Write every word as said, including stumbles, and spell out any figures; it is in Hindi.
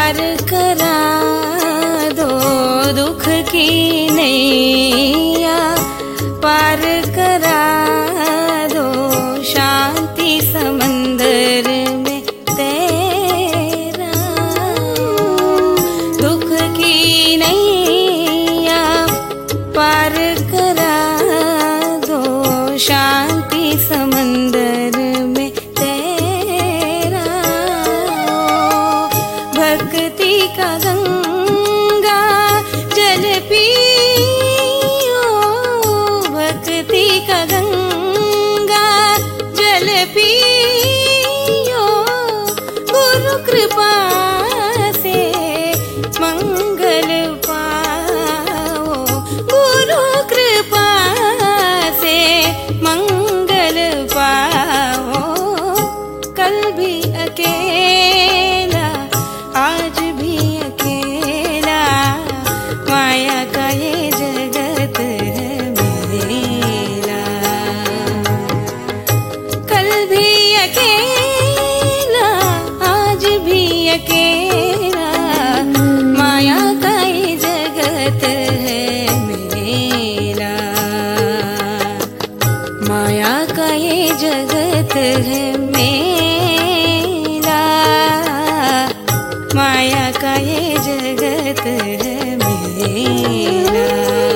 पार करा दो दुख की नैया, पार करा दो शांति समंदर में तेरा। दुख की नैया पार करा दो शांति समंदर में तेरा। भक्ति का गंगा जल पियो, भक्ति का गंगा जल पियो। गुरु कृपा से मंगल पाओ, गुरु कृपा से मंगल पाओ। कल भी अकेला आज भी अकेला, माया का ये जगत है मेरा। कल भी अकेला आज भी अकेला, माया का ये जगत है मेरा। माया का ये जगत है मेरा, माया का ये जगत है मेरा।